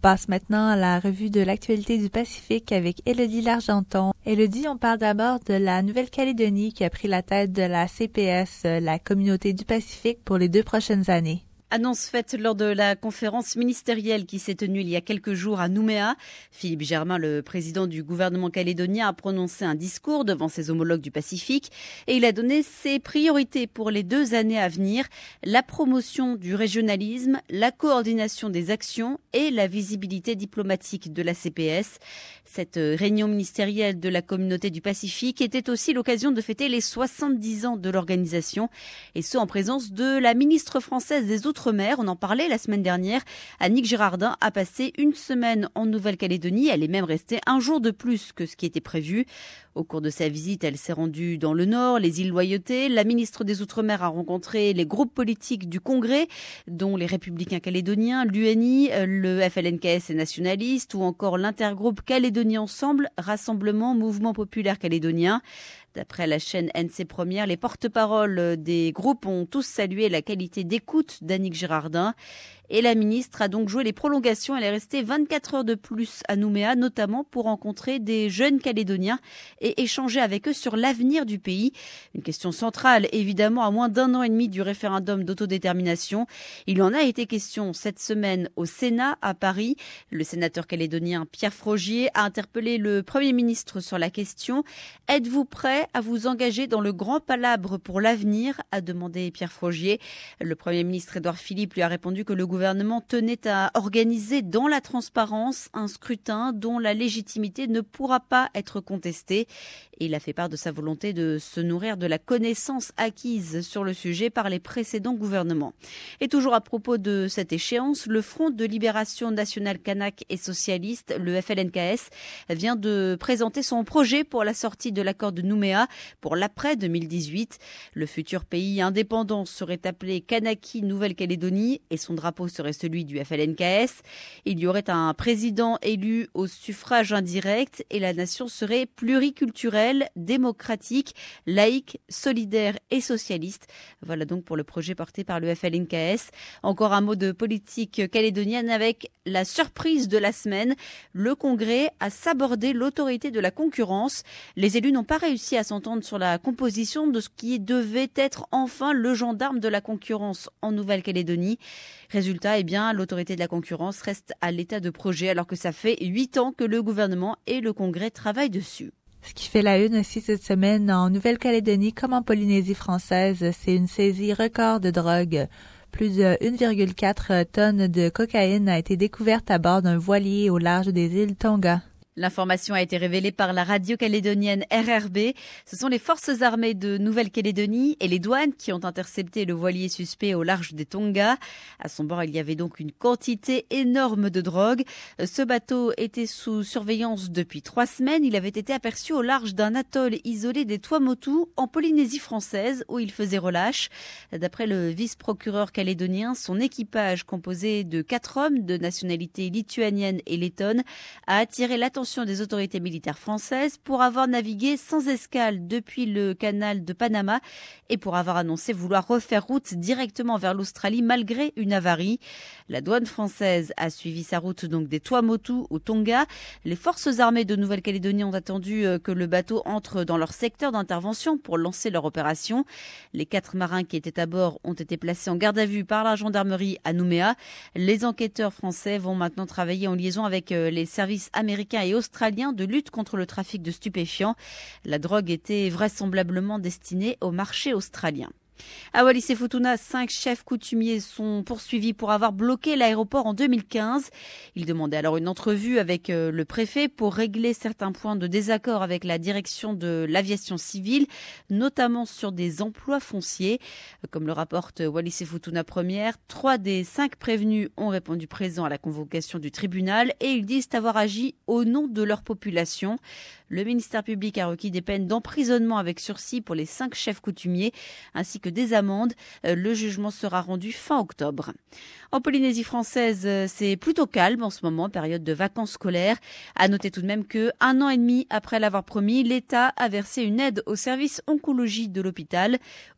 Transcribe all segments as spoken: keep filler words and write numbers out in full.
passe maintenant à la revue de l'actualité du Pacifique avec Élodie Largenton. Élodie, on parle d'abord de la Nouvelle-Calédonie qui a pris la tête de la C P S, la Communauté du Pacifique, pour les deux prochaines années. Annonce faite lors de la conférence ministérielle qui s'est tenue il y a quelques jours à Nouméa. Philippe Germain, le président du gouvernement calédonien, a prononcé un discours devant ses homologues du Pacifique et il a donné ses priorités pour les deux années à venir, la promotion du régionalisme, la coordination des actions et la visibilité diplomatique de la C P S. Cette réunion ministérielle de la communauté du Pacifique était aussi l'occasion de fêter les soixante-dix ans de l'organisation et ce en présence de la ministre française des Outre-mer. On en parlait la semaine dernière. Annick Girardin a passé une semaine en Nouvelle-Calédonie. Elle est même restée un jour de plus que ce qui était prévu. Au cours de sa visite, elle s'est rendue dans le Nord, les îles Loyauté. La ministre des Outre-mer a rencontré les groupes politiques du Congrès, dont les Républicains calédoniens, l'U N I, le F L N K S et nationalistes, ou encore l'intergroupe Calédonie Ensemble, Rassemblement Mouvement Populaire Calédonien. D'après la chaîne N C Première, les porte-paroles des groupes ont tous salué la qualité d'écoute d'Annick Girardin. Et la ministre a donc joué les prolongations. Elle est restée vingt-quatre heures de plus à Nouméa, notamment pour rencontrer des jeunes Calédoniens et échanger avec eux sur l'avenir du pays. Une question centrale, évidemment, à moins d'un an et demi du référendum d'autodétermination. Il en a été question cette semaine au Sénat à Paris. Le sénateur calédonien Pierre Frogier a interpellé le Premier ministre sur la question. « Êtes-vous prêt à vous engager dans le grand palabre pour l'avenir ?» a demandé Pierre Frogier. Le Premier ministre Édouard Philippe lui a répondu que le gouvernement tenait à organiser dans la transparence un scrutin dont la légitimité ne pourra pas être contestée. Et il a fait part de sa volonté de se nourrir de la connaissance acquise sur le sujet par les précédents gouvernements. Et toujours à propos de cette échéance, le Front de Libération Nationale Kanak et Socialiste, le F L N K S, vient de présenter son projet pour la sortie de l'accord de Nouméa pour l'après deux mille dix-huit. Le futur pays indépendant serait appelé Kanaki Nouvelle-Calédonie et son drapeau serait celui du F L N K S. Il y aurait un président élu au suffrage indirect et la nation serait pluriculturelle, démocratique, laïque, solidaire et socialiste. Voilà donc pour le projet porté par le F L N K S. Encore un mot de politique calédonienne avec la surprise de la semaine. Le Congrès a sabordé l'autorité de la concurrence. Les élus n'ont pas réussi à s'entendre sur la composition de ce qui devait être enfin le gendarme de la concurrence en Nouvelle-Calédonie. Résultat, eh bien, l'autorité de la concurrence reste à l'état de projet alors que ça fait huit ans que le gouvernement et le Congrès travaillent dessus. Ce qui fait la une aussi cette semaine en Nouvelle-Calédonie comme en Polynésie française, c'est une saisie record de drogue. Plus de une virgule quatre tonnes de cocaïne a été découverte à bord d'un voilier au large des îles Tonga. L'information a été révélée par la radio calédonienne R R B. Ce sont les forces armées de Nouvelle-Calédonie et les douanes qui ont intercepté le voilier suspect au large des Tonga. À son bord, il y avait donc une quantité énorme de drogue. Ce bateau était sous surveillance depuis trois semaines. Il avait été aperçu au large d'un atoll isolé des Tuamotu en Polynésie française où il faisait relâche. D'après le vice-procureur calédonien, son équipage composé de quatre hommes de nationalité lituanienne et lettonne a attiré l'attention des autorités militaires françaises pour avoir navigué sans escale depuis le canal de Panama et pour avoir annoncé vouloir refaire route directement vers l'Australie malgré une avarie. La douane française a suivi sa route donc des Tuamotu au Tonga. Les forces armées de Nouvelle-Calédonie ont attendu que le bateau entre dans leur secteur d'intervention pour lancer leur opération. Les quatre marins qui étaient à bord ont été placés en garde à vue par la gendarmerie à Nouméa. Les enquêteurs français vont maintenant travailler en liaison avec les services américains et australiens de lutte contre le trafic de stupéfiants. La drogue était vraisemblablement destinée au marché australien. À Wallis-et-Futuna, cinq chefs coutumiers sont poursuivis pour avoir bloqué l'aéroport en deux mille quinze. Ils demandaient alors une entrevue avec le préfet pour régler certains points de désaccord avec la direction de l'aviation civile, notamment sur des emplois fonciers. Comme le rapporte Wallis-et-Futuna Première, trois des cinq prévenus ont répondu présents à la convocation du tribunal et ils disent avoir agi au nom de leur population. Le ministère public a requis des peines d'emprisonnement avec sursis pour les cinq chefs coutumiers ainsi que des amendes. Le jugement sera rendu fin octobre. En Polynésie française, c'est plutôt calme en ce moment, période de vacances scolaires. À noter tout de même que, un an et demi après l'avoir promis, l'État a versé une aide au service oncologie de l'hôpital.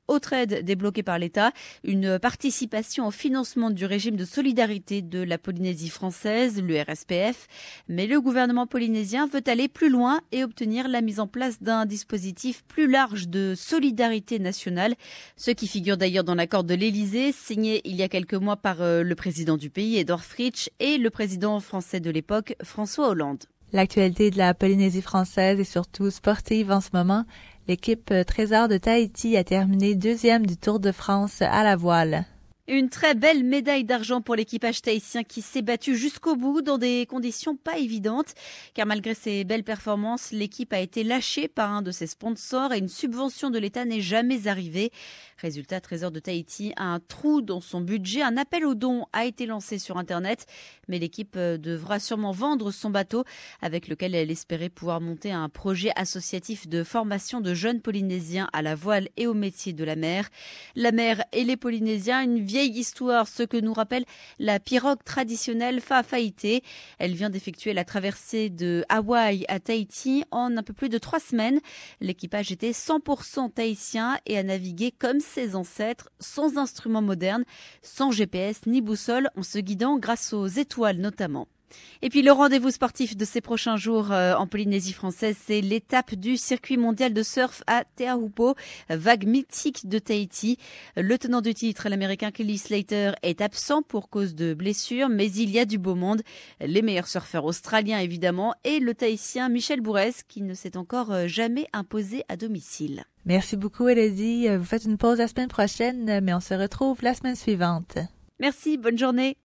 autre aide débloquée par l'État, une participation au financement du régime de solidarité de la Polynésie française, le R S P F. Mais le gouvernement polynésien veut aller plus loin et obtenir la mise en place d'un dispositif plus large de solidarité nationale, ce qui figure d'ailleurs dans l'accord de l'Élysée, signé il y a quelques mois par le président du pays, Édouard Fritsch, et le président français de l'époque, François Hollande. L'actualité de la Polynésie française est surtout sportive en ce moment. L'équipe Trésor de Tahiti a terminé deuxième du Tour de France à la voile. Une très belle médaille d'argent pour l'équipage tahitien qui s'est battu jusqu'au bout dans des conditions pas évidentes. Car malgré ses belles performances, l'équipe a été lâchée par un de ses sponsors et une subvention de l'État n'est jamais arrivée. Résultat, Trésor de Tahiti a un trou dans son budget. Un appel aux dons a été lancé sur Internet. Mais l'équipe devra sûrement vendre son bateau avec lequel elle espérait pouvoir monter un projet associatif de formation de jeunes Polynésiens à la voile et au métier de la mer. La mer et les Polynésiens, une vieille histoire, ce que nous rappelle la pirogue traditionnelle Fa'afafite. Elle vient d'effectuer la traversée de Hawaï à Tahiti en un peu plus de trois semaines. L'équipage était cent pour cent tahitien et a navigué comme ses ancêtres, sans instruments modernes, sans G P S ni boussole, en se guidant grâce aux étoiles notamment. Et puis le rendez-vous sportif de ces prochains jours euh, en Polynésie française, c'est l'étape du circuit mondial de surf à Te Ahupo, vague mythique de Tahiti. Le tenant du titre, l'américain Kelly Slater, est absent pour cause de blessure, mais il y a du beau monde. Les meilleurs surfeurs australiens évidemment et le tahitien Michel Bourès qui ne s'est encore jamais imposé à domicile. Merci beaucoup Elodie. Vous faites une pause la semaine prochaine, mais on se retrouve la semaine suivante. Merci, bonne journée.